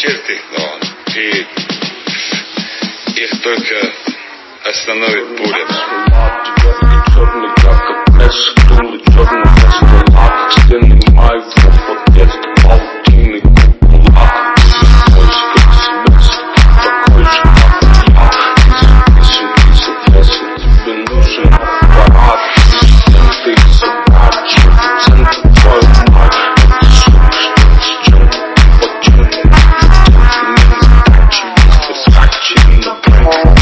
черти, и их только остановит пуля. Черный, как месс, крылы черный, стола, стены май, вот детство, паутины, купола. Мой спецмесс, такой же, как я. Ты соответственно, тебе нужен аппарат. Ты задачи, центр твою мать. Ты слышишь, с чем ты почему? Ты не задачи, ты скачи на бренд.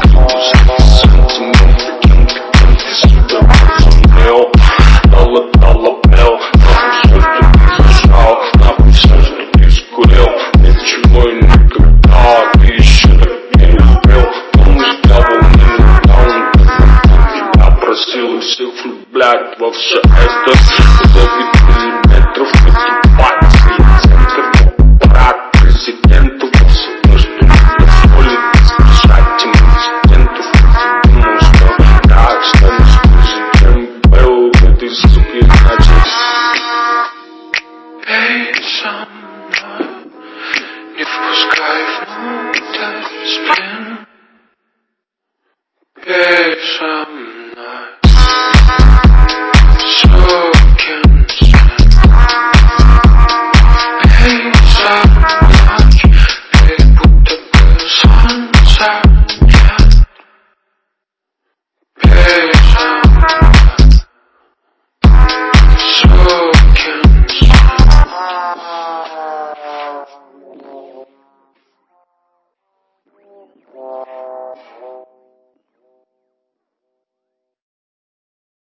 Всех влюблять во все это. Ловит миллиметров мотивации. Центр, аппарат президентов. Все, что не дозволит избежать инцидентов. Ты думал, что я станешь президентом был. Этой суки значит. Эй, сам.